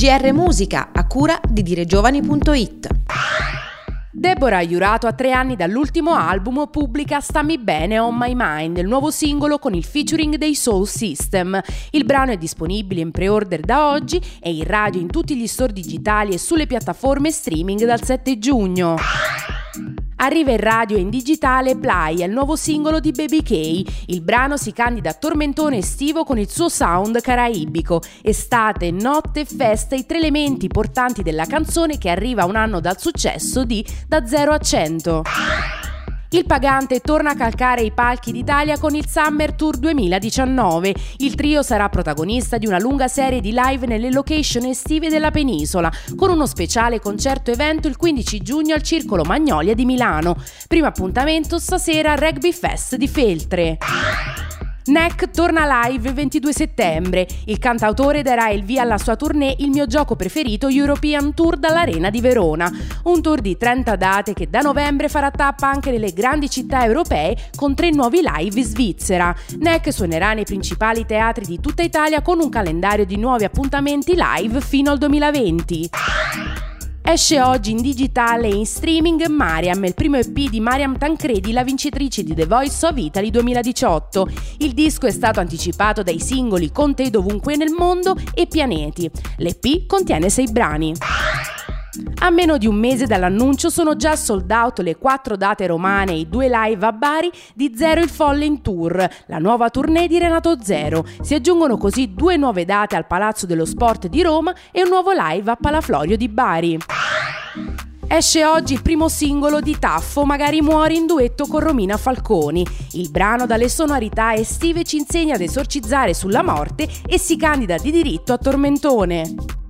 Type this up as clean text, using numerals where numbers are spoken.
GR Musica, a cura di diregiovani.it. Deborah Jurato, a 3 anni dall'ultimo album, pubblica Stammi bene On My Mind, il nuovo singolo con il featuring dei Soul System. Il brano è disponibile in pre-order da oggi e in radio in tutti gli store digitali e sulle piattaforme streaming dal 7 giugno. Arriva in radio e in digitale Playa, il nuovo singolo di Baby K. Il brano si candida a tormentone estivo con il suo sound caraibico. Estate, notte e festa, i 3 elementi portanti della canzone che arriva a un anno dal successo di Da 0 a 100. Il Pagante torna a calcare i palchi d'Italia con il Summer Tour 2019. Il trio sarà protagonista di una lunga serie di live nelle location estive della penisola, con uno speciale concerto evento il 15 giugno al Circolo Magnolia di Milano. Primo appuntamento stasera al Rugby Fest di Feltre. Nek torna live il 22 settembre. Il cantautore darà il via alla sua tournée Il mio gioco preferito European Tour dall'Arena di Verona. Un tour di 30 date che da novembre farà tappa anche nelle grandi città europee con 3 nuovi live in Svizzera. Nek suonerà nei principali teatri di tutta Italia con un calendario di nuovi appuntamenti live fino al 2020. Esce oggi in digitale e in streaming Mariam, il primo EP di Mariam Tancredi, la vincitrice di The Voice of Italy 2018. Il disco è stato anticipato dai singoli Con te dovunque nel mondo e Pianeti. L'EP contiene 6 brani. A meno di un mese dall'annuncio sono già sold out le 4 date romane e i 2 live a Bari di Zero il Folle in Tour, la nuova tournée di Renato Zero. Si aggiungono così 2 nuove date al Palazzo dello Sport di Roma e un nuovo live a Palaflorio di Bari. Esce oggi il primo singolo di Taffo, Magari muori, in duetto con Romina Falconi. Il brano dalle sonorità estive ci insegna ad esorcizzare sulla morte e si candida di diritto a tormentone.